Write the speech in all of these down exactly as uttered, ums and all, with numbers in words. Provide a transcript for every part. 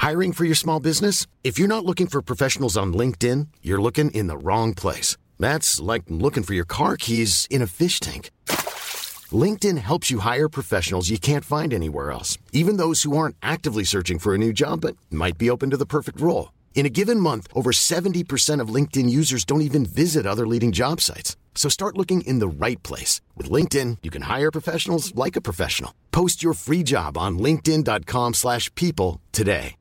Hiring for your small business? If you're not looking for professionals on LinkedIn, you're looking in the wrong place. That's like looking for your car keys in a fish tank. LinkedIn helps you hire professionals you can't find anywhere else, even those who aren't actively searching for a new job but might be open to the perfect role. In a given month, over seventy percent of LinkedIn users don't even visit other leading job sites. So start looking in the right place. With LinkedIn, you can hire professionals like a professional. Post your free job on linkedin.com slash people today.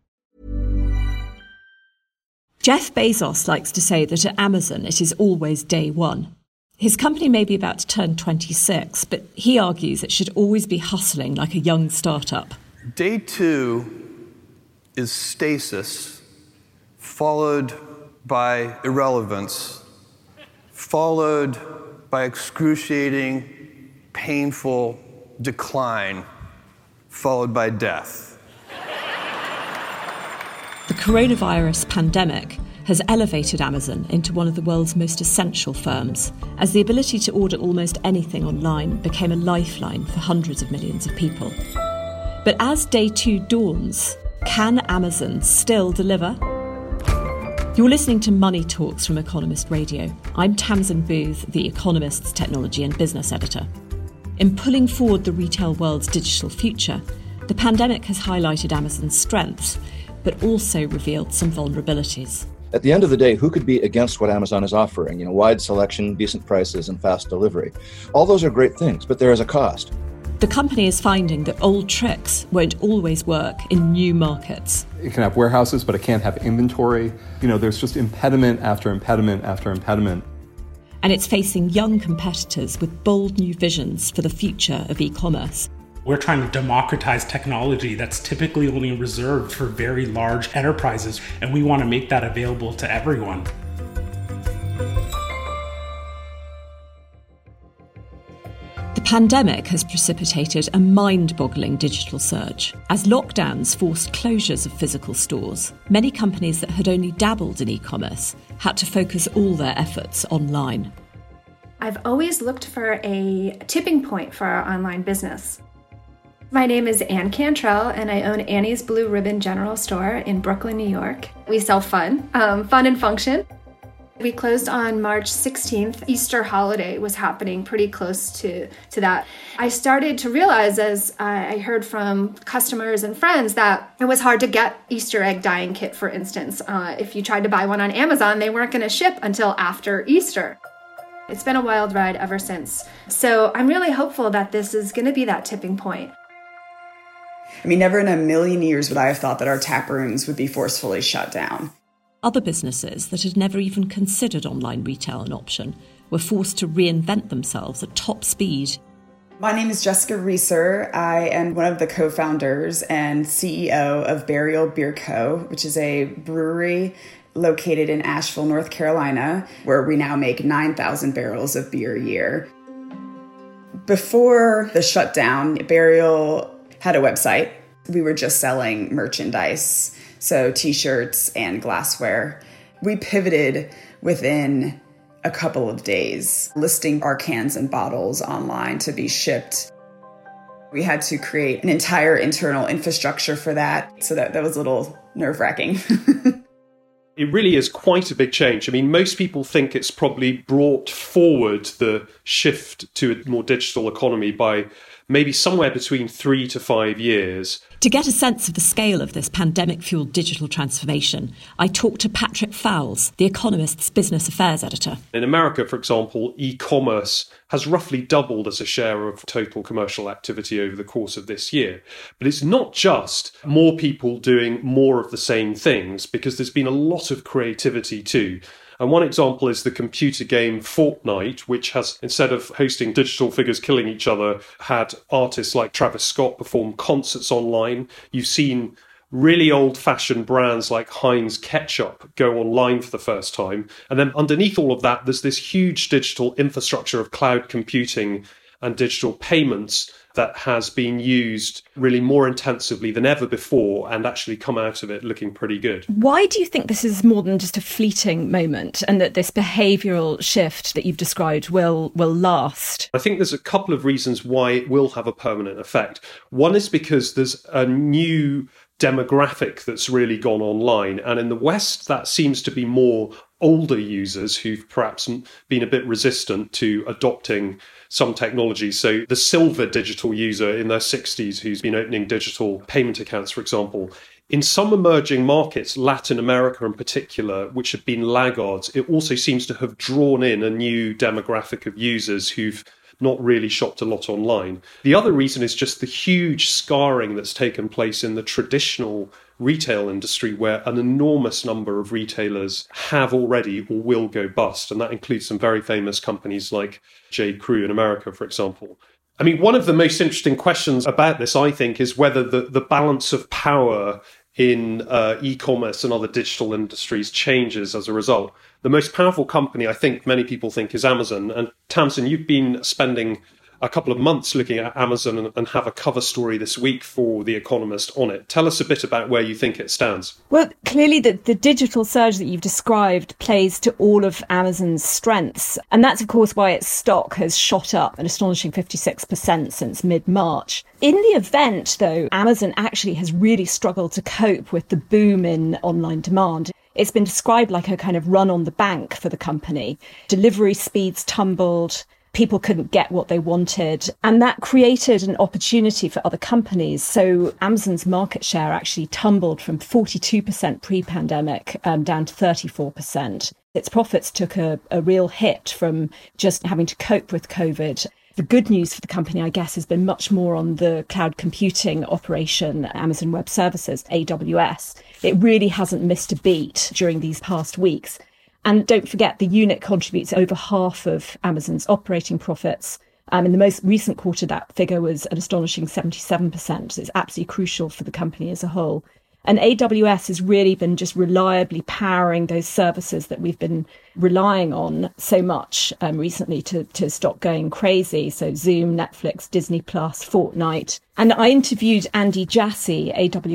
Jeff Bezos likes to say that at Amazon it is always day one. His company may be about to turn twenty-six, but he argues it should always be hustling like a young startup. Day two is stasis, followed by irrelevance, followed by excruciating, painful decline, followed by death. The coronavirus pandemic has elevated Amazon into one of the world's most essential firms, as the ability to order almost anything online became a lifeline for hundreds of millions of people. But as day two dawns, can Amazon still deliver? You're listening to Money Talks from Economist Radio. I'm Tamsin Booth, The Economist's technology and business editor. In pulling forward the retail world's digital future, the pandemic has highlighted Amazon's strengths, but also revealed some vulnerabilities. At the end of the day, who could be against what Amazon is offering? You know, wide selection, decent prices, and fast delivery. All those are great things, but there is a cost. The company is finding that old tricks won't always work in new markets. It can have warehouses, but it can't have inventory. You know, there's just impediment after impediment after impediment. And it's facing young competitors with bold new visions for the future of e-commerce. We're trying to democratize technology that's typically only reserved for very large enterprises, and we want to make that available to everyone. The pandemic has precipitated a mind-boggling digital surge. As lockdowns forced closures of physical stores, many companies that had only dabbled in e-commerce had to focus all their efforts online. I've always looked for a tipping point for our online business. My name is Ann Cantrell, and I own Annie's Blue Ribbon General Store in Brooklyn, New York. We sell fun, um, fun and function. We closed on March sixteenth. Easter holiday was happening pretty close to, to that. I started to realize, as I heard from customers and friends, that it was hard to get Easter egg dyeing kit, for instance. Uh, if you tried to buy one on Amazon, they weren't going to ship until after Easter. It's been a wild ride ever since. So I'm really hopeful that this is going to be that tipping point. I mean, never in a million years would I have thought that our tap rooms would be forcefully shut down. Other businesses that had never even considered online retail an option were forced to reinvent themselves at top speed. My name is Jessica Reeser. I am one of the co-founders and C E O of Burial Beer Co., which is a brewery located in Asheville, North Carolina, where we now make nine thousand barrels of beer a year. Before the shutdown, Burial had a website. We were just selling merchandise, so t-shirts and glassware. We pivoted within a couple of days, listing our cans and bottles online to be shipped. We had to create an entire internal infrastructure for that, so that, that was a little nerve-wracking. It really is quite a big change. I mean, most people think it's probably brought forward the shift to a more digital economy by maybe somewhere between three to five years. To get a sense of the scale of this pandemic-fueled digital transformation, I talked to Patrick Fowles, The Economist's business affairs editor. In America, for example, e-commerce has roughly doubled as a share of total commercial activity over the course of this year. But it's not just more people doing more of the same things, because there's been a lot of creativity too. And one example is the computer game Fortnite, which has, instead of hosting digital figures killing each other, had artists like Travis Scott perform concerts online. You've seen really old-fashioned brands like Heinz Ketchup go online for the first time. And then underneath all of that, there's this huge digital infrastructure of cloud computing and digital payments that has been used really more intensively than ever before and actually come out of it looking pretty good. Why do you think this is more than just a fleeting moment and that this behavioural shift that you've described will will last? I think there's a couple of reasons why it will have a permanent effect. One is because there's a new demographic that's really gone online. And in the West, that seems to be more older users who've perhaps been a bit resistant to adopting some technology. So the silver digital user in their sixties who's been opening digital payment accounts, for example. In some emerging markets, Latin America in particular, which have been laggards, it also seems to have drawn in a new demographic of users who've not really shopped a lot online. The other reason is just the huge scarring that's taken place in the traditional retail industry, where an enormous number of retailers have already or will go bust. And that includes some very famous companies like J. Crew in America, for example. I mean, one of the most interesting questions about this, I think, is whether the, the balance of power in uh, e-commerce and other digital industries changes as a result. The most powerful company, I think many people think, is Amazon. And Tamsin, you've been spending a couple of months looking at Amazon and, and have a cover story this week for The Economist on it. Tell us a bit about where you think it stands. Well, clearly the, the digital surge that you've described plays to all of Amazon's strengths. And that's, of course, why its stock has shot up an astonishing fifty-six percent since mid-March. In the event, though, Amazon actually has really struggled to cope with the boom in online demand. It's been described like a kind of run on the bank for the company. Delivery speeds tumbled. People couldn't get what they wanted. And that created an opportunity for other companies. So Amazon's market share actually tumbled from forty-two percent pre-pandemic um, down to thirty-four percent. Its profits took a, a real hit from just having to cope with COVID. The good news for the company, I guess, has been much more on the cloud computing operation, Amazon Web Services, A W S. It really hasn't missed a beat during these past weeks. And don't forget, the unit contributes over half of Amazon's operating profits. Um, in the most recent quarter, that figure was an astonishing seventy-seven percent. So it's absolutely crucial for the company as a whole. And A W S has really been just reliably powering those services that we've been relying on so much um, recently to, to stop going crazy. So Zoom, Netflix, Disney Plus, Fortnite. And I interviewed Andy Jassy,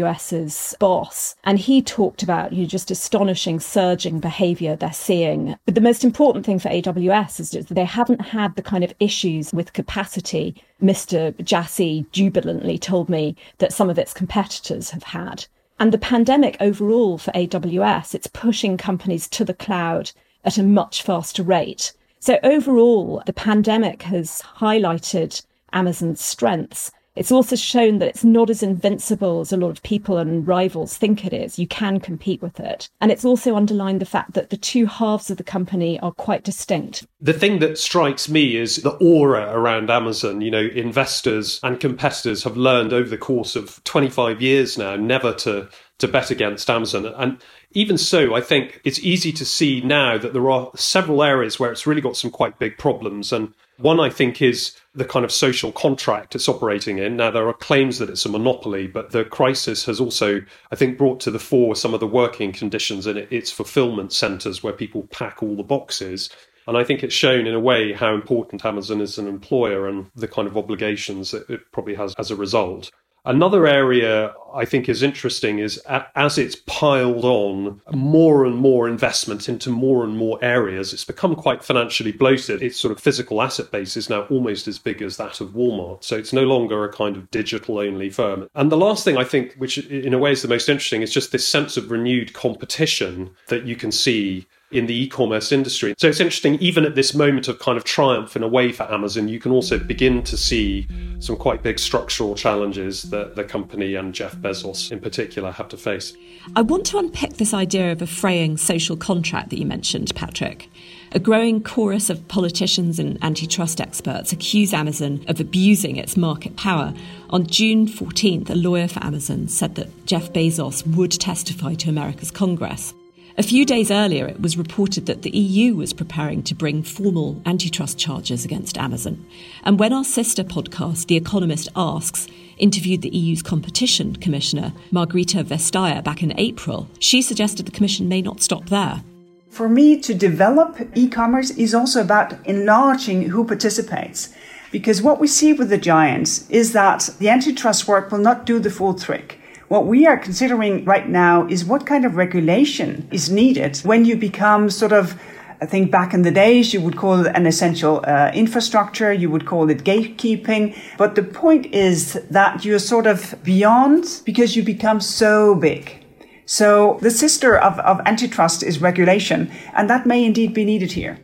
AWS's boss, and he talked about, you know, just astonishing surging behavior they're seeing. But the most important thing for A W S is that they haven't had the kind of issues with capacity Mister Jassy jubilantly told me that some of its competitors have had. And the pandemic overall for A W S, it's pushing companies to the cloud at a much faster rate. So overall, the pandemic has highlighted Amazon's strengths. It's also shown that it's not as invincible as a lot of people and rivals think it is. You can compete with it. And it's also underlined the fact that the two halves of the company are quite distinct. The thing that strikes me is the aura around Amazon. You know, investors and competitors have learned over the course of twenty-five years now never to to bet against Amazon. And even so, I think it's easy to see now that there are several areas where it's really got some quite big problems. And one, I think, is the kind of social contract it's operating in. Now, there are claims that it's a monopoly, but the crisis has also, I think, brought to the fore some of the working conditions in its fulfillment centers where people pack all the boxes. And I think it's shown in a way how important Amazon is an employer and the kind of obligations that it probably has as a result. Another area I think is interesting is as it's piled on more and more investment into more and more areas, it's become quite financially bloated. Its sort of physical asset base is now almost as big as that of Walmart. So it's no longer a kind of digital-only firm. And the last thing I think, which in a way is the most interesting, is just this sense of renewed competition that you can see in the e-commerce industry. So it's interesting, even at this moment of kind of triumph in a way for Amazon, you can also begin to see some quite big structural challenges that the company and Jeff Bezos in particular have to face. I want to unpick this idea of a fraying social contract that you mentioned, Patrick. A growing chorus of politicians and antitrust experts accuse Amazon of abusing its market power. On June fourteenth, a lawyer for Amazon said that Jeff Bezos would testify to America's Congress. A few days earlier, it was reported that the E U was preparing to bring formal antitrust charges against Amazon. And when our sister podcast, The Economist Asks, interviewed the E U's competition commissioner, Margrethe Vestager, back in April, she suggested the commission may not stop there. For me, to develop e-commerce is also about enlarging who participates. Because what we see with the giants is that the antitrust work will not do the full trick. What we are considering right now is what kind of regulation is needed when you become sort of I think back in the days, you would call it an essential uh, infrastructure, you would call it gatekeeping. But the point is that you're sort of beyond because you become so big. So the sister of, of antitrust is regulation, and that may indeed be needed here.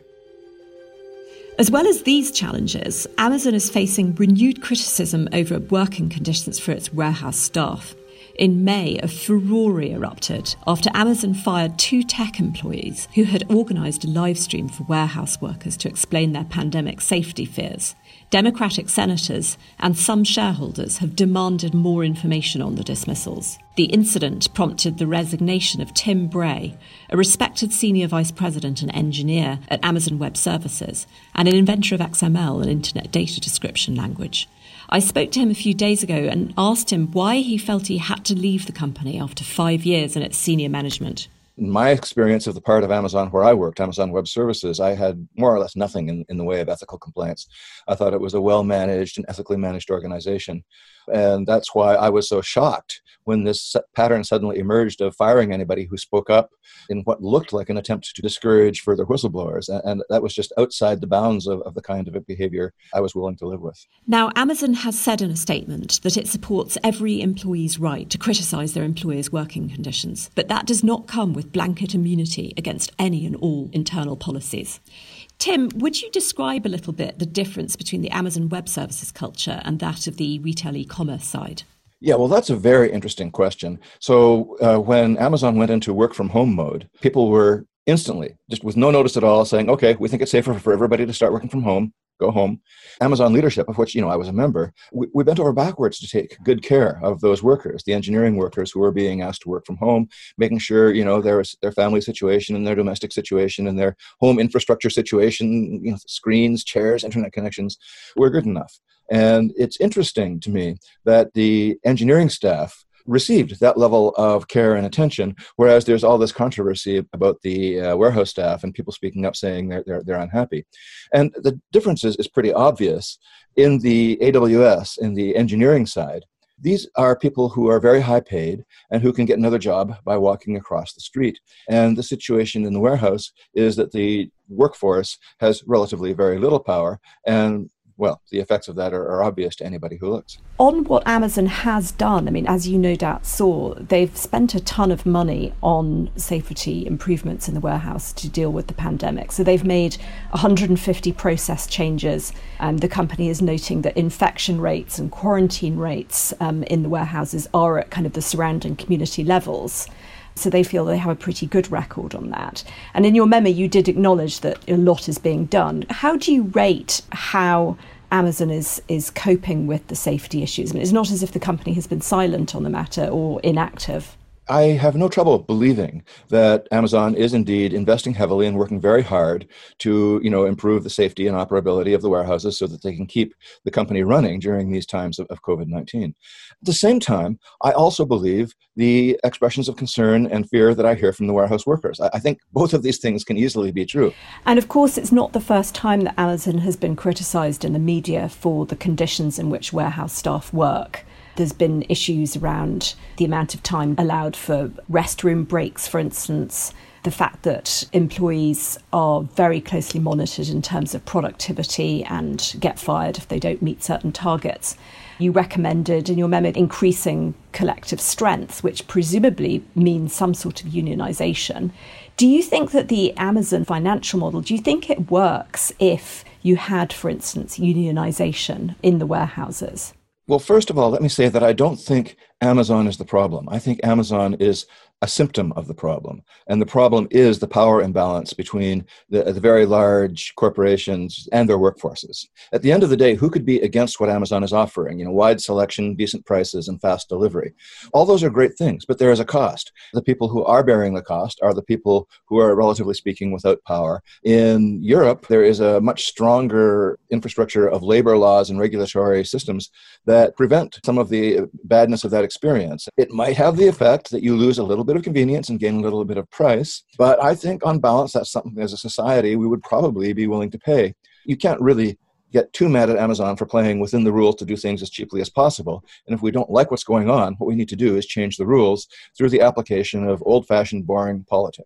As well as these challenges, Amazon is facing renewed criticism over working conditions for its warehouse staff. In May, a furore erupted after Amazon fired two tech employees who had organised a live stream for warehouse workers to explain their pandemic safety fears. Democratic senators and some shareholders have demanded more information on the dismissals. The incident prompted the resignation of Tim Bray, a respected senior vice president and engineer at Amazon Web Services and an inventor of X M L, an internet data description language. I spoke to him a few days ago and asked him why he felt he had to leave the company after five years in its senior management. In my experience of the part of Amazon where I worked, Amazon Web Services, I had more or less nothing in, in the way of ethical complaints. I thought it was a well-managed and ethically managed organization. And that's why I was so shocked when this pattern suddenly emerged of firing anybody who spoke up in what looked like an attempt to discourage further whistleblowers. And that was just outside the bounds of, of the kind of behavior I was willing to live with. Now, Amazon has said in a statement that it supports every employee's right to criticize their employer's working conditions, but that does not come with blanket immunity against any and all internal policies. Tim, would you describe a little bit the difference between the Amazon Web Services culture and that of the retail e-commerce side? Yeah, well, that's a very interesting question. So uh, when Amazon went into work from home mode, people were instantly, just with no notice at all, saying, okay, we think it's safer for everybody to start working from home. Go home. Amazon leadership, of which, you know, I was a member, we, we bent over backwards to take good care of those workers, the engineering workers who were being asked to work from home, making sure, you know, their, their family situation and their domestic situation and their home infrastructure situation, you know, screens, chairs, internet connections were good enough. And it's interesting to me that the engineering staff received that level of care and attention, whereas there's all this controversy about the uh, warehouse staff and people speaking up saying they're, they're, they're unhappy. And the difference is, is pretty obvious. In the A W S, in the engineering side, these are people who are very high paid and who can get another job by walking across the street. And the situation in the warehouse is that the workforce has relatively very little power, and well, the effects of that are, are obvious to anybody who looks. On what Amazon has done, I mean, as you no doubt saw, they've spent a ton of money on safety improvements in the warehouse to deal with the pandemic. So they've made one hundred fifty process changes. And the company is noting that infection rates and quarantine rates um, in the warehouses are at kind of the surrounding community levels. So they feel they have a pretty good record on that. And in your memo, you did acknowledge that a lot is being done. How do you rate how Amazon is is coping with the safety issues? I mean, it's not as if the company has been silent on the matter or inactive. I have no trouble believing that Amazon is indeed investing heavily and working very hard to, you know, improve the safety and operability of the warehouses so that they can keep the company running during these times of, of COVID nineteen. At the same time, I also believe the expressions of concern and fear that I hear from the warehouse workers. I, I think both of these things can easily be true. And of course, it's not the first time that Amazon has been criticized in the media for the conditions in which warehouse staff work. There's been issues around the amount of time allowed for restroom breaks, for instance, the fact that employees are very closely monitored in terms of productivity and get fired if they don't meet certain targets. You recommended in your memo increasing collective strength, which presumably means some sort of unionisation. Do you think that the Amazon financial model, do you think it works if you had, for instance, unionisation in the warehouses? Well, first of all, let me say that I don't think Amazon is the problem. I think Amazon is a symptom of the problem. And the problem is the power imbalance between the, the very large corporations and their workforces. At the end of the day, who could be against what Amazon is offering? You know, wide selection, decent prices, and fast delivery. All those are great things, but there is a cost. The people who are bearing the cost are the people who are, relatively speaking, without power. In Europe, there is a much stronger infrastructure of labor laws and regulatory systems that prevent some of the badness of that experience. It might have the effect that you lose a little bit of convenience and gain a little bit of price, but I think on balance, that's something as a society we would probably be willing to pay. You can't really get too mad at Amazon for playing within the rules to do things as cheaply as possible. And if we don't like what's going on, what we need to do is change the rules through the application of old-fashioned, boring politics.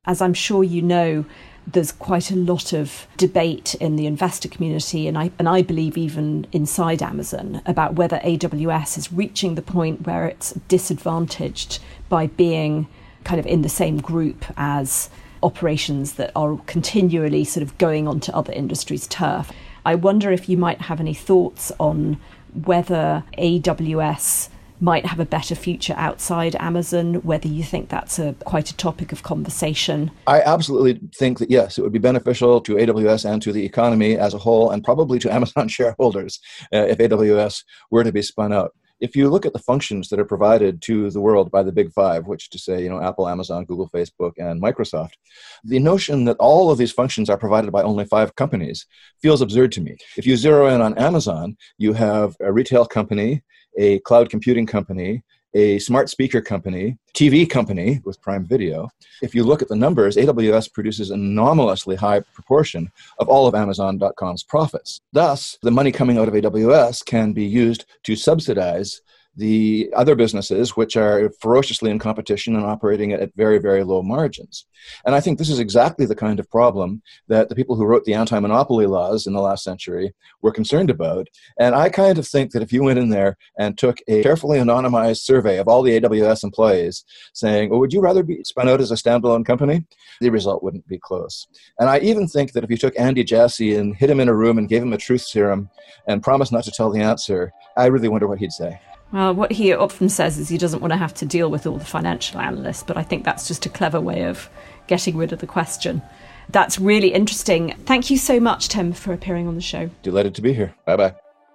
As I'm sure you know, there's quite a lot of debate in the investor community, and I and I believe even inside Amazon, about whether A W S is reaching the point where it's disadvantaged by being kind of in the same group as operations that are continually sort of going onto other industries' turf. I wonder if you might have any thoughts on whether A W S might have a better future outside Amazon, whether you think that's a quite a topic of conversation. I absolutely think that, yes, it would be beneficial to A W S and to the economy as a whole, and probably to Amazon shareholders uh, if A W S were to be spun out. If you look at the functions that are provided to the world by the big five, which to say, you know, Apple, Amazon, Google, Facebook, and Microsoft, the notion that all of these functions are provided by only five companies feels absurd to me. If you zero in on Amazon, you have a retail company, a cloud computing company, a smart speaker company, T V company with Prime Video. If you look at the numbers, A W S produces an anomalously high proportion of all of Amazon dot com's profits. Thus, the money coming out of A W S can be used to subsidize the other businesses which are ferociously in competition and operating at very, very low margins. And I think this is exactly the kind of problem that the people who wrote the anti-monopoly laws in the last century were concerned about. And I kind of think that if you went in there and took a carefully anonymized survey of all the A W S employees saying, well, would you rather be spun out as a standalone company? The result wouldn't be close. And I even think that if you took Andy Jassy and hid him in a room and gave him a truth serum and promised not to tell the answer, I really wonder what he'd say. Well, what he often says is he doesn't want to have to deal with all the financial analysts, but I think that's just a clever way of getting rid of the question. That's really interesting. Thank you so much, Tim, for appearing on the show. Delighted to be here. Bye-bye.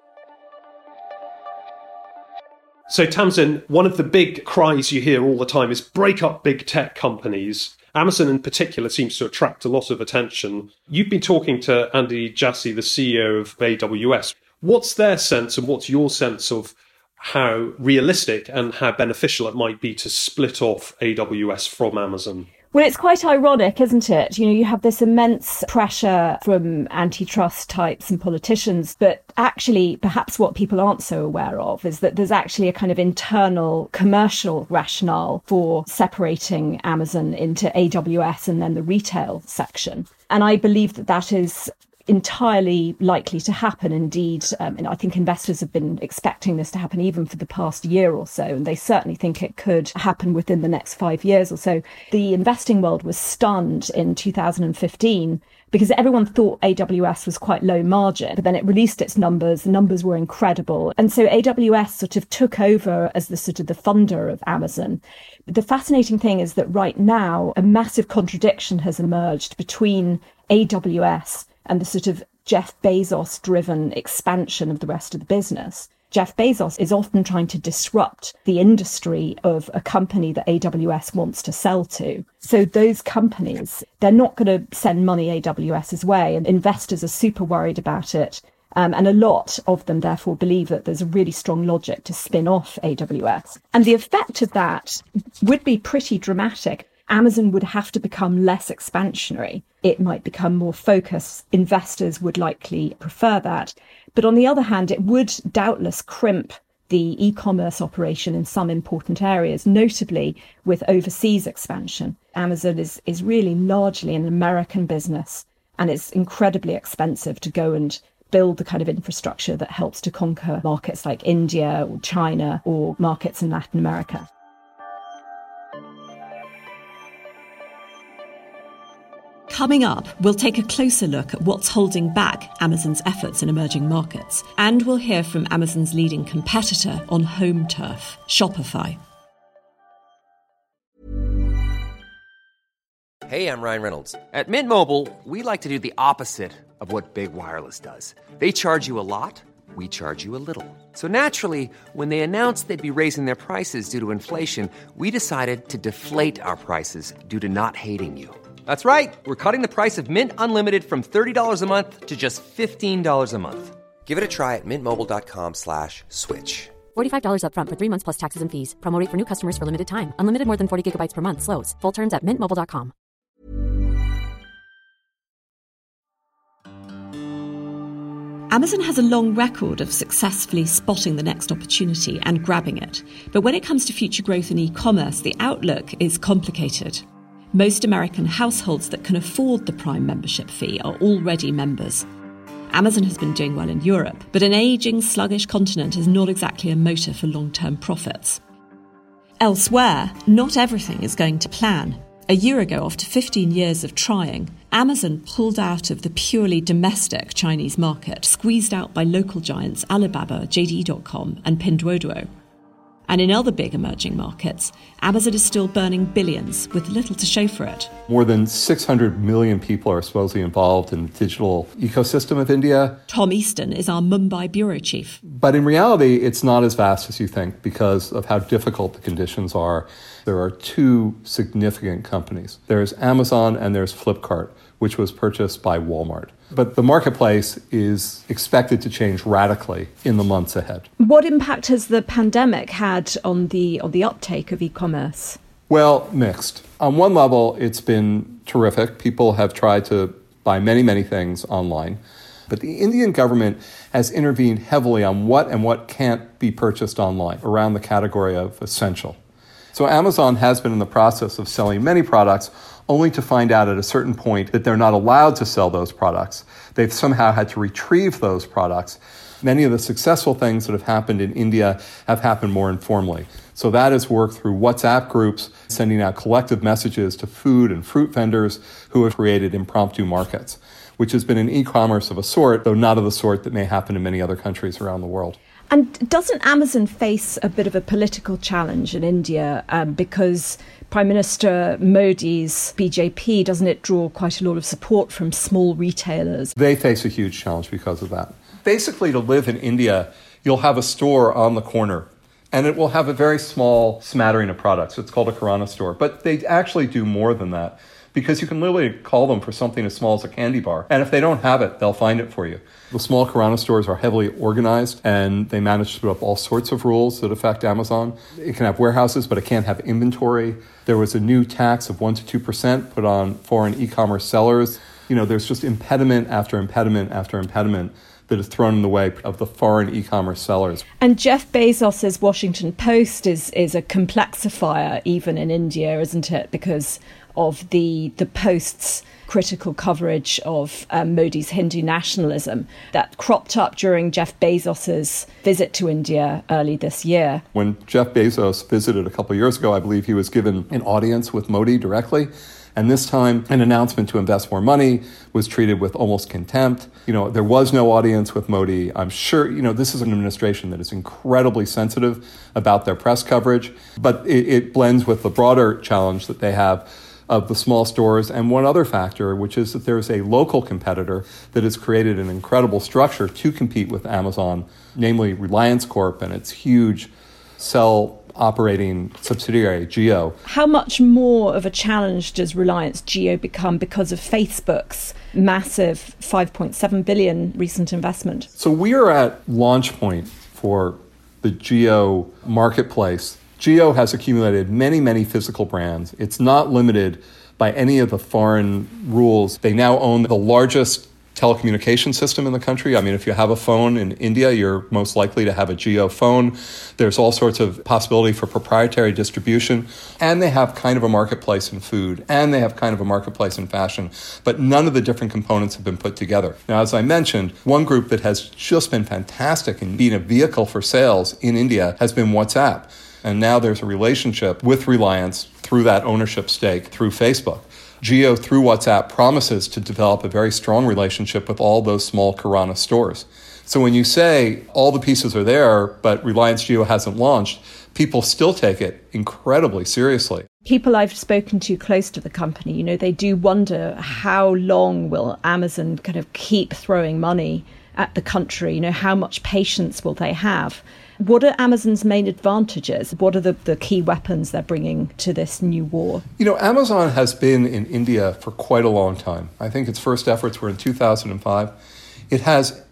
So, Tamsin, one of the big cries you hear all the time is break up big tech companies. Amazon in particular seems to attract a lot of attention. You've been talking to Andy Jassy, the C E O of A W S. What's their sense and what's your sense of how realistic and how beneficial it might be to split off A W S from Amazon? Well, it's quite ironic, isn't it? You know, you have this immense pressure from antitrust types and politicians, but actually perhaps what people aren't so aware of is that there's actually a kind of internal commercial rationale for separating Amazon into A W S and then the retail section. And I believe that that is entirely likely to happen. Indeed, um, and I think investors have been expecting this to happen even for the past year or so, and they certainly think it could happen within the next five years or so. The investing world was stunned in two thousand fifteen because everyone thought A W S was quite low margin, but then it released its numbers. The numbers were incredible. And so A W S sort of took over as the sort of the funder of Amazon. The fascinating thing is that right now, a massive contradiction has emerged between A W S and the sort of Jeff Bezos-driven expansion of the rest of the business. Jeff Bezos is often trying to disrupt the industry of a company that A W S wants to sell to. So those companies, they're not going to send money A W S's way, and investors are super worried about it. Um, and a lot of them, therefore, believe that there's a really strong logic to spin off A W S. And the effect of that would be pretty dramatic. Amazon would have to become less expansionary. It might become more focused. Investors would likely prefer that. But on the other hand, it would doubtless crimp the e-commerce operation in some important areas, notably with overseas expansion. Amazon is, is really largely an American business, and it's incredibly expensive to go and build the kind of infrastructure that helps to conquer markets like India or China or markets in Latin America. Coming up, we'll take a closer look at what's holding back Amazon's efforts in emerging markets, and we'll hear from Amazon's leading competitor on home turf, Shopify. Hey, I'm Ryan Reynolds. At Mint Mobile, we like to do the opposite of what Big Wireless does. They charge you a lot, we charge you a little. So naturally, when they announced they'd be raising their prices due to inflation, we decided to deflate our prices due to not hating you. That's right. We're cutting the price of Mint Unlimited from thirty dollars a month to just fifteen dollars a month. Give it a try at mintmobile.com slash switch. forty-five dollars up front for three months plus taxes and fees. Promo rate for new customers for limited time. Unlimited more than forty gigabytes per month. Slows full terms at mint mobile dot com. Amazon has a long record of successfully spotting the next opportunity and grabbing it. But when it comes to future growth in e-commerce, the outlook is complicated. Most American households that can afford the Prime membership fee are already members. Amazon has been doing well in Europe, but an ageing, sluggish continent is not exactly a motor for long-term profits. Elsewhere, not everything is going to plan. A year ago, after fifteen years of trying, Amazon pulled out of the purely domestic Chinese market, squeezed out by local giants Alibaba, J D dot com and Pinduoduo. And in other big emerging markets, Amazon is still burning billions with little to show for it. More than six hundred million people are supposedly involved in the digital ecosystem of India. Tom Easton is our Mumbai bureau chief. But in reality, it's not as vast as you think because of how difficult the conditions are. There are two significant companies. There's Amazon and there's Flipkart, which was purchased by Walmart. But the marketplace is expected to change radically in the months ahead. What impact has the pandemic had on the on the uptake of e-commerce? Well, mixed. On one level, it's been terrific. People have tried to buy many, many things online. But the Indian government has intervened heavily on what and what can't be purchased online around the category of essential. So Amazon has been in the process of selling many products only to find out at a certain point that they're not allowed to sell those products. They've somehow had to retrieve those products. Many of the successful things that have happened in India have happened more informally. So that is worked through WhatsApp groups, sending out collective messages to food and fruit vendors who have created impromptu markets, which has been an e-commerce of a sort, though not of the sort that may happen in many other countries around the world. And doesn't Amazon face a bit of a political challenge in India um, because Prime Minister Modi's B J P, doesn't it draw quite a lot of support from small retailers? They face a huge challenge because of that. Basically, to live in India, you'll have a store on the corner, and it will have a very small smattering of products. It's called a Kirana store, but they actually do more than that because you can literally call them for something as small as a candy bar, and if they don't have it, they'll find it for you. The small Kirana stores are heavily organized, and they manage to put up all sorts of rules that affect Amazon. It can have warehouses, but it can't have inventory. There was a new tax of one to two percent put on foreign e-commerce sellers. You know, there's just impediment after impediment after impediment that is thrown in the way of the foreign e-commerce sellers. And Jeff Bezos's Washington Post is is a complexifier even in India, isn't it? Because of the the Post's critical coverage of um, Modi's Hindu nationalism that cropped up during Jeff Bezos's visit to India early this year. When Jeff Bezos visited a couple of years ago, I believe he was given an audience with Modi directly. And this time, an announcement to invest more money was treated with almost contempt. You know, there was no audience with Modi. I'm sure, you know, this is an administration that is incredibly sensitive about their press coverage, but it, it blends with the broader challenge that they have of the small stores. And one other factor, which is that there's a local competitor that has created an incredible structure to compete with Amazon, namely Reliance Corp and its huge cell operating subsidiary, Jio. How much more of a challenge does Reliance Jio become because of Facebook's massive five point seven billion recent investment? So we are at launch point for the Jio marketplace. Jio has accumulated many, many physical brands. It's not limited by any of the foreign rules. They now own the largest telecommunication system in the country. I mean, if you have a phone in India, you're most likely to have a Jio phone. There's all sorts of possibility for proprietary distribution. And they have kind of a marketplace in food. And they have kind of a marketplace in fashion. But none of the different components have been put together. Now, as I mentioned, one group that has just been fantastic in being a vehicle for sales in India has been WhatsApp. And now there's a relationship with Reliance through that ownership stake through Facebook. Jio, through WhatsApp, promises to develop a very strong relationship with all those small Kirana stores. So when you say all the pieces are there, but Reliance Jio hasn't launched, people still take it incredibly seriously. People I've spoken to close to the company, you know, they do wonder how long will Amazon kind of keep throwing money at the country? You know, how much patience will they have? What are Amazon's main advantages? What are the, the key weapons they're bringing to this new war? You know, Amazon has been in India for quite a long time. I think its first efforts were in two thousand five. It has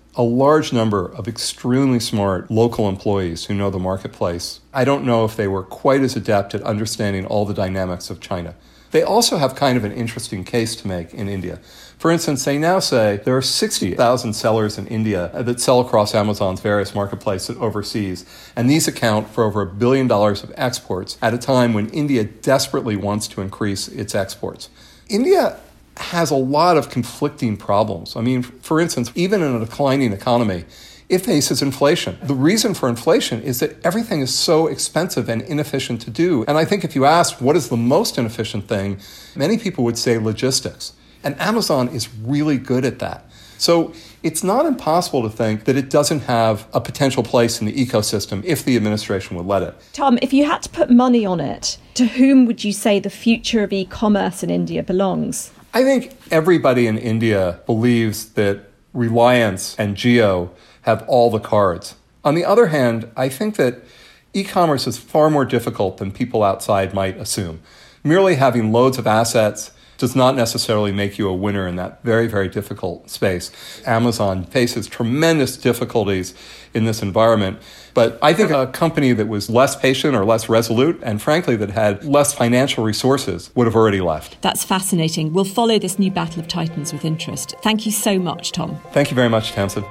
a large number of extremely smart local employees who know the marketplace. I don't know if they were quite as adept at understanding all the dynamics of China. They also have kind of an interesting case to make in India. For instance, they now say there are sixty thousand sellers in India that sell across Amazon's various marketplaces overseas, and these account for over a billion dollars of exports at a time when India desperately wants to increase its exports. India has a lot of conflicting problems. I mean, for instance, even in a declining economy, it faces inflation. The reason for inflation is that everything is so expensive and inefficient to do. And I think if you asked what is the most inefficient thing, many people would say logistics. And Amazon is really good at that. So it's not impossible to think that it doesn't have a potential place in the ecosystem if the administration would let it. Tom, if you had to put money on it, to whom would you say the future of e-commerce in India belongs? I think everybody in India believes that Reliance and Jio have all the cards. On the other hand, I think that e-commerce is far more difficult than people outside might assume. Merely having loads of assets does not necessarily make you a winner in that very, very difficult space. Amazon faces tremendous difficulties in this environment, but I think a company that was less patient or less resolute, and frankly that had less financial resources, would have already left. That's fascinating. We'll follow this new battle of titans with interest. Thank you so much, Tom. Thank you very much, Tamsin.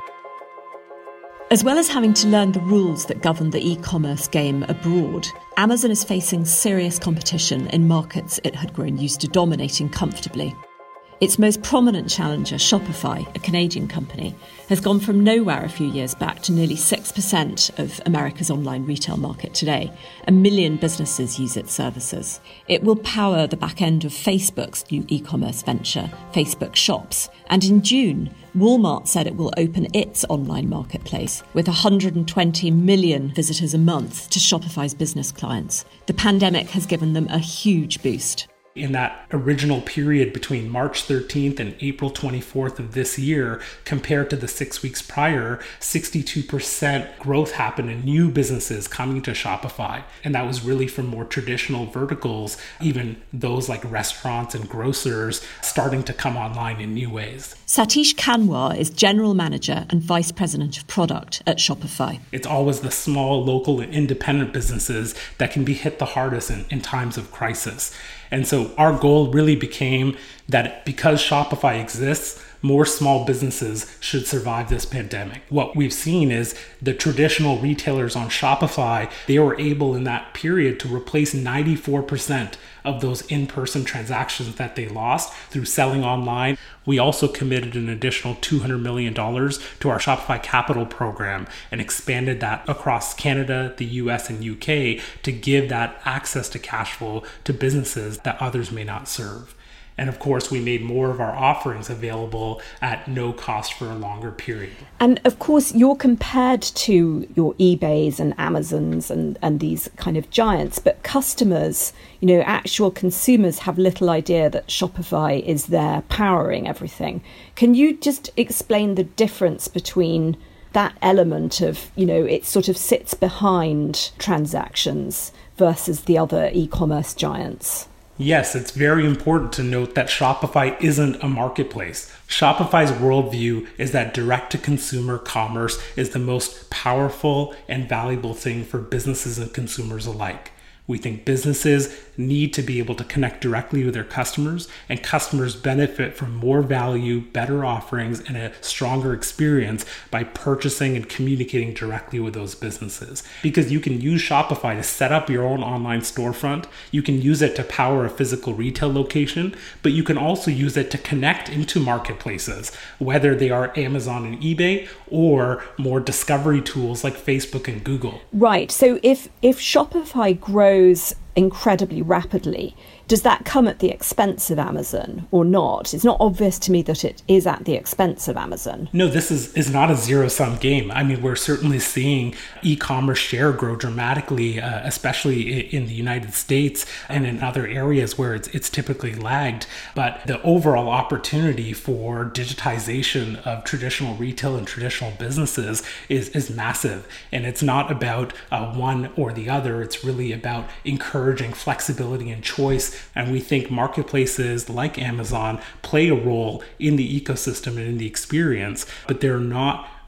As well as having to learn the rules that govern the e-commerce game abroad, Amazon is facing serious competition in markets it had grown used to dominating comfortably. Its most prominent challenger, Shopify, a Canadian company, has gone from nowhere a few years back to nearly six percent of America's online retail market today. A million businesses use its services. It will power the back end of Facebook's new e-commerce venture, Facebook Shops. And in June, Walmart said it will open its online marketplace with one hundred twenty million visitors a month to Shopify's business clients. The pandemic has given them a huge boost. In that original period between March thirteenth and April twenty-fourth of this year, compared to the six weeks prior, sixty-two percent growth happened in new businesses coming to Shopify. And that was really from more traditional verticals, even those like restaurants and grocers starting to come online in new ways. Satish Kanwar is General Manager and Vice President of Product at Shopify. It's always the small, local, and independent businesses that can be hit the hardest in, in times of crisis. And so our goal really became that because Shopify exists, more small businesses should survive this pandemic. What we've seen is the traditional retailers on Shopify, they were able in that period to replace ninety-four percent of those in-person transactions that they lost through selling online. We also committed an additional two hundred million dollars to our Shopify Capital program and expanded that across Canada, the U S, and U K to give that access to cash flow to businesses that others may not serve. And of course, we made more of our offerings available at no cost for a longer period. And of course, you're compared to your eBays and Amazons and, and these kind of giants, but customers, you know, actual consumers have little idea that Shopify is there powering everything. Can you just explain the difference between that element of, you know, it sort of sits behind transactions versus the other e-commerce giants? Yes, it's very important to note that Shopify isn't a marketplace. Shopify's worldview is that direct-to-consumer commerce is the most powerful and valuable thing for businesses and consumers alike. We think businesses need to be able to connect directly with their customers, and customers benefit from more value, better offerings, and a stronger experience by purchasing and communicating directly with those businesses. Because you can use Shopify to set up your own online storefront, you can use it to power a physical retail location, but you can also use it to connect into marketplaces, whether they are Amazon and eBay or more discovery tools like Facebook and Google. Right. So if if Shopify grows incredibly rapidly, does that come at the expense of Amazon or not? It's not obvious to me that it is at the expense of Amazon. No, this is, is not a zero-sum game. I mean, we're certainly seeing e-commerce share grow dramatically, uh, especially in the United States and in other areas where it's, it's typically lagged. But the overall opportunity for digitization of traditional retail and traditional businesses is, is massive. And it's not about uh, one or the other. It's really about encouraging flexibility and choice. And we think marketplaces like Amazon play a role in the ecosystem and in the experience, but they're not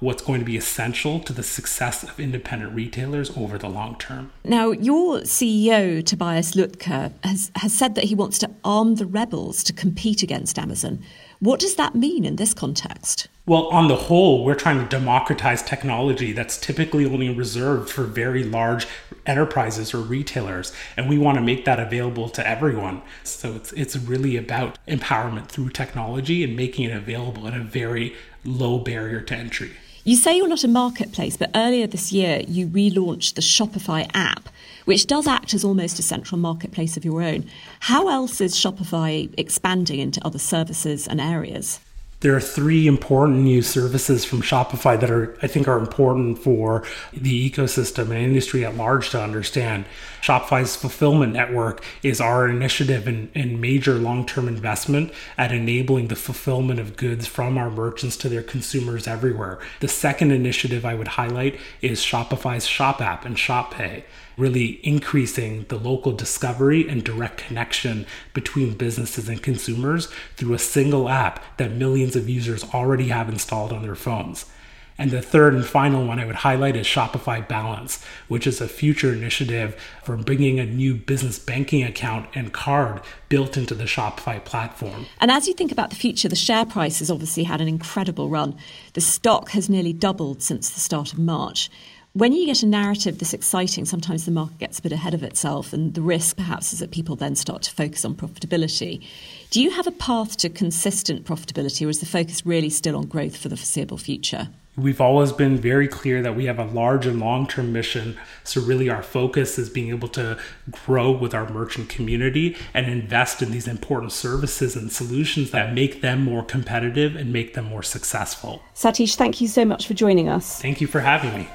what's going to be essential to the success of independent retailers over the long term. Now, your C E O, Tobias Lütke, has, has said that he wants to arm the rebels to compete against Amazon. What does that mean in this context? Well, on the whole, we're trying to democratize technology that's typically only reserved for very large enterprises or retailers, and we want to make that available to everyone. So it's it's really about empowerment through technology and making it available at a very low barrier to entry. You say you're not a marketplace, but earlier this year you relaunched the Shopify app, which does act as almost a central marketplace of your own. How else is Shopify expanding into other services and areas? There are three important new services from Shopify that are, I think, are important for the ecosystem and industry at large to understand. Shopify's fulfillment network is our initiative and, and major long-term investment at enabling the fulfillment of goods from our merchants to their consumers everywhere. The second initiative I would highlight is Shopify's Shop app and Shop Pay, really increasing the local discovery and direct connection between businesses and consumers through a single app that millions of users already have installed on their phones. And the third and final one I would highlight is Shopify Balance, which is a future initiative for bringing a new business banking account and card built into the Shopify platform. And as you think about the future, the share price has obviously had an incredible run. The stock has nearly doubled since the start of March. When you get a narrative this exciting, sometimes the market gets a bit ahead of itself, and the risk perhaps is that people then start to focus on profitability. Do you have a path to consistent profitability, or is the focus really still on growth for the foreseeable future? We've always been very clear that we have a large and long-term mission. So really our focus is being able to grow with our merchant community and invest in these important services and solutions that make them more competitive and make them more successful. Satish, thank you so much for joining us. Thank you for having me.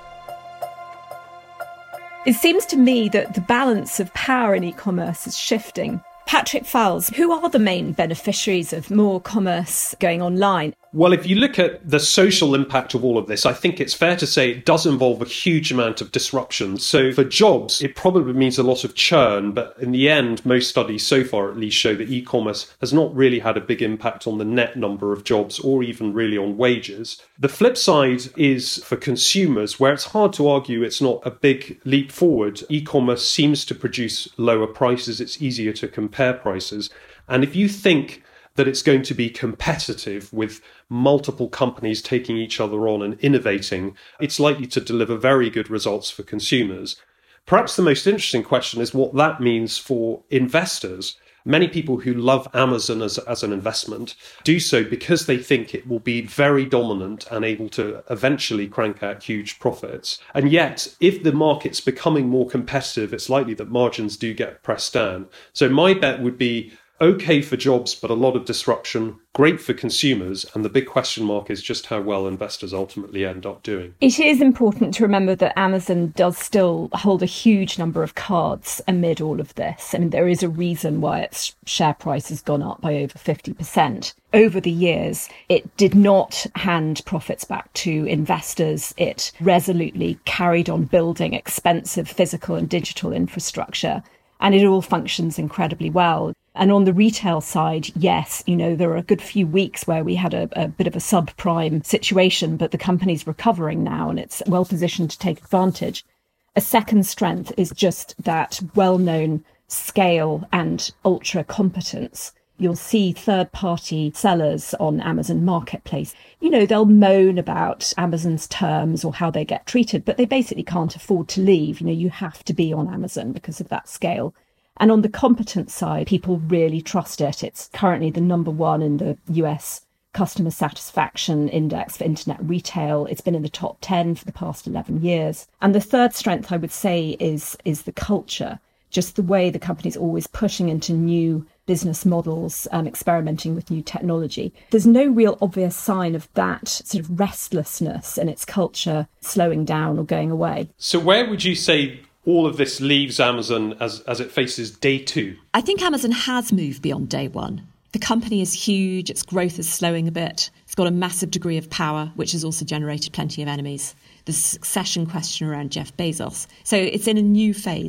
It seems to me that the balance of power in e-commerce is shifting. Patrick Fowles, who are the main beneficiaries of more commerce going online? Well, if you look at the social impact of all of this, I think it's fair to say it does involve a huge amount of disruption. So for jobs, it probably means a lot of churn. But in the end, most studies so far at least show that e-commerce has not really had a big impact on the net number of jobs or even really on wages. The flip side is for consumers, where it's hard to argue it's not a big leap forward. E-commerce seems to produce lower prices. It's easier to compare prices. And if you think that it's going to be competitive with multiple companies taking each other on and innovating, it's likely to deliver very good results for consumers. Perhaps the most interesting question is what that means for investors. Many people who love Amazon as, as an investment do so because they think it will be very dominant and able to eventually crank out huge profits. And yet, if the market's becoming more competitive, it's likely that margins do get pressed down. So my bet would be okay for jobs, but a lot of disruption, great for consumers, and the big question mark is just how well investors ultimately end up doing. It is important to remember that Amazon does still hold a huge number of cards amid all of this. I mean, there is a reason why its share price has gone up by over fifty percent. Over the years, it did not hand profits back to investors. It resolutely carried on building expensive physical and digital infrastructure, and it all functions incredibly well. And on the retail side, yes, you know, there are a good few weeks where we had a, a bit of a subprime situation, but the company's recovering now and it's well positioned to take advantage. A second strength is just that well-known scale and ultra competence. You'll see third-party sellers on Amazon Marketplace. You know, they'll moan about Amazon's terms or how they get treated, but they basically can't afford to leave. You know, you have to be on Amazon because of that scale. And on the competence side, people really trust it. It's currently the number one in the U S customer satisfaction index for internet retail. It's been in the top ten for the past eleven years. And the third strength, I would say, is, is the culture, just the way the company's always pushing into new business models, um, experimenting with new technology. There's no real obvious sign of that sort of restlessness in its culture slowing down or going away. So where would you say all of this leaves Amazon as, as it faces day two? I think Amazon has moved beyond day one. The company is huge, its growth is slowing a bit. It's got a massive degree of power, which has also generated plenty of enemies. There's a succession question around Jeff Bezos. So it's in a new phase.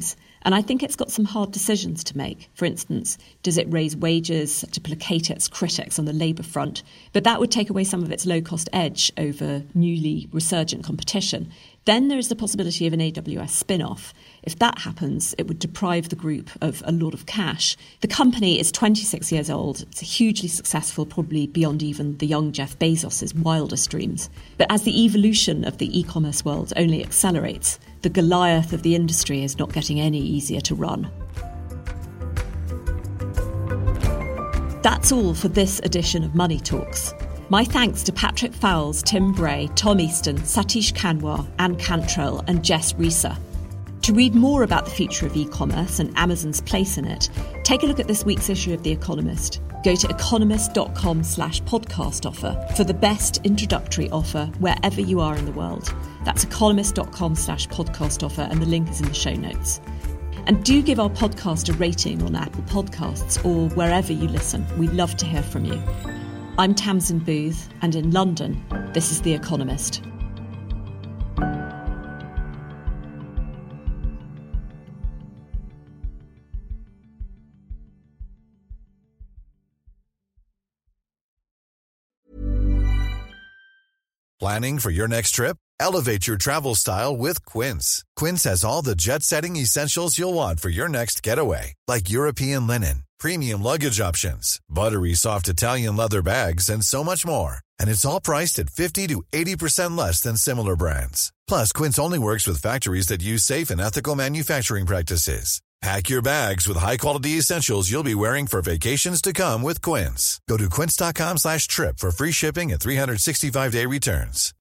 And I think it's got some hard decisions to make. For instance, does it raise wages to placate its critics on the Labour front? But that would take away some of its low-cost edge over newly resurgent competition. Then there is the possibility of an A W S spin-off. If that happens, it would deprive the group of a lot of cash. The company is twenty-six years old. It's hugely successful, probably beyond even the young Jeff Bezos' wildest dreams. But as the evolution of the e-commerce world only accelerates, the Goliath of the industry is not getting any easier to run. That's all for this edition of Money Talks. My thanks to Patrick Fowles, Tim Bray, Tom Easton, Satish Kanwar, Anne Cantrell and Jess Reeser. To read more about the future of e-commerce and Amazon's place in it, take a look at this week's issue of The Economist. Go to economist.com slash podcast offer for the best introductory offer wherever you are in the world. That's economist.com slash podcast offer, and the link is in the show notes. And do give our podcast a rating on Apple Podcasts or wherever you listen. We'd love to hear from you. I'm Tamsin Booth, and in London, this is The Economist. Planning for your next trip? Elevate your travel style with Quince. Quince has all the jet-setting essentials you'll want for your next getaway, like European linen, premium luggage options, buttery soft Italian leather bags, and so much more. And it's all priced at fifty to eighty percent less than similar brands. Plus, Quince only works with factories that use safe and ethical manufacturing practices. Pack your bags with high-quality essentials you'll be wearing for vacations to come with Quince. Go to quince.com slash trip for free shipping and three sixty-five day returns.